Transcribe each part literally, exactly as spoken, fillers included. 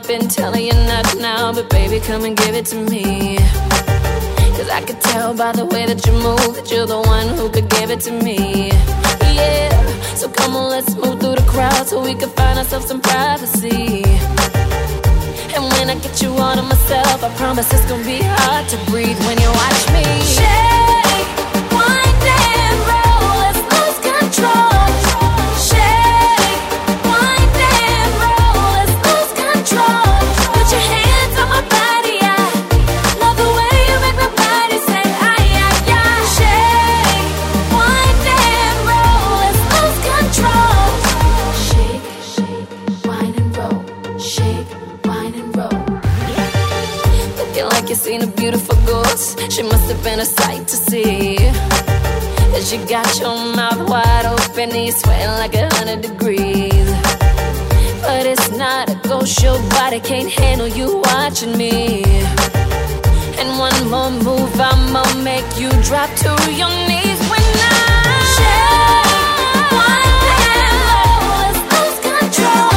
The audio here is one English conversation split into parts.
I've been telling you not now, but baby, come and give it to me. Cause I could tell by the way that you move that you're the one who could give it to me. Yeah, so come on, let's move through the crowd so we can find ourselves some privacy. And when I get you all to myself, I promise it's gonna be hard to breathe when you watch me. Shake, wind and roll, let's lose control. Shake, wind and roll, let's lose control. Put your hands on my body, I love the way you make my body say ay, ay, ay. Shake, wind and roll, let's lose control. Shake, shake, wind and roll. Shake, wind and roll. Looking like you seen a beautiful ghost. She must have been a sight to see. Cause you got your mouth wide open and you're sweating like a hundred degrees. But it's not a ghost, your body can't handle you watching me. And one more move, I'ma make you drop to your knees when I shake, wind and roll, let's lose control.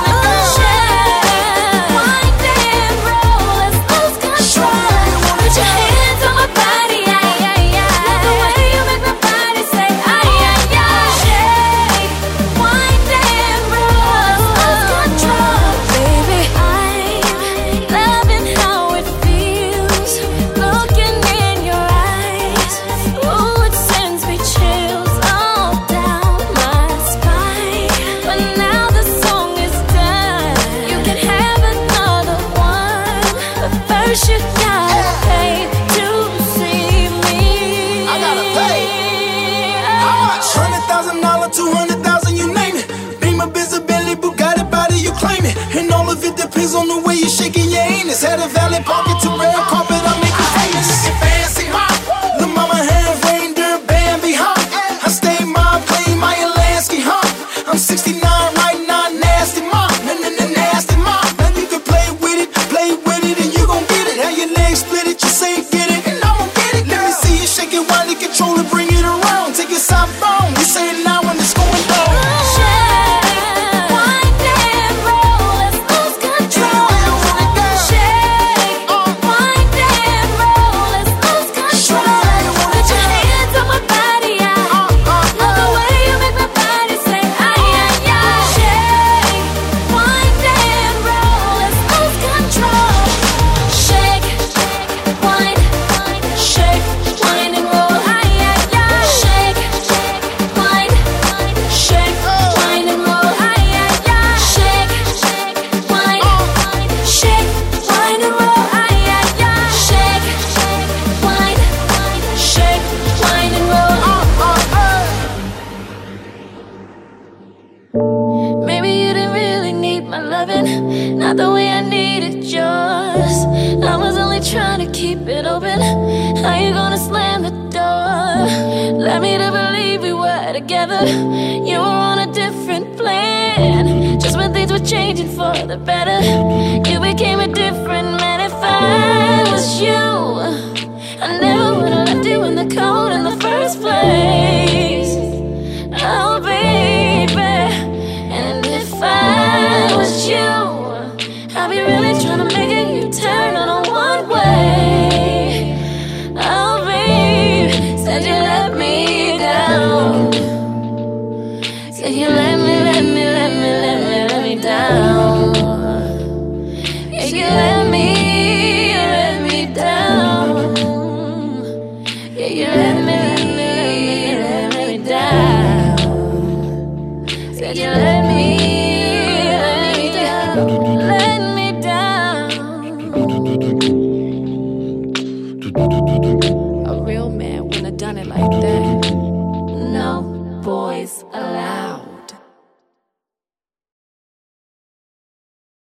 Shake, wind and roll, let's lose control. Put your hands on my body, ay, ay, ay. Love the way you make my body say ay, ay, ay. Shake, wind and roll, let's lose control. Baby, I'm loving how it feels, looking in your eyes. Ooh, it sends me chills all down my spine. But now the song is done, you can have another one, but first you gotta pay to see me. I gotta pay. How much? Hundred thousand dollar, two hundred thousand, you name it. Beamer, Bentley, Bugatti, body, you claim it. And all of it depends on the way you're shaking your anus. Had a valet pocket to red carpet, I make you famous. Looking fancy, huh? The mama have reindeer, Bambi, huh? I stay my plane, my Alaska, huh? I'm sixty-nine right now, nasty mom, nasty mom. Now you can play with it, play with it, and you gon' get it. How your legs split it, you say get it, and I'ma get it. Let me see you shake it, wind it, control it, bring it around. Take it southbound, you say it now when it's going down. Shake, wind and roll, let's lose control. Shake, wind and roll, let's lose control. Put your hands on my body, I love the way you make my body say ay, ay, ay. Shake, wind and roll, let's lose control. Shake, wind, shake, wind and roll, ay, ay, ay. Shake, wind, shake, wind and roll, ay, ay, ay. Shake, wind, shake, wind and roll, ay, ay, ay. Shake, wind, shake, wind and roll. Maybe you didn't really need my loving, not the way I needed yours. I was only trying to keep it open. How you gonna slam the door? Led me to believe we were together. You were on a different plan. Just when things were changing for the better, you became a different man. If I was you, I never would've left you in the cold in the first place.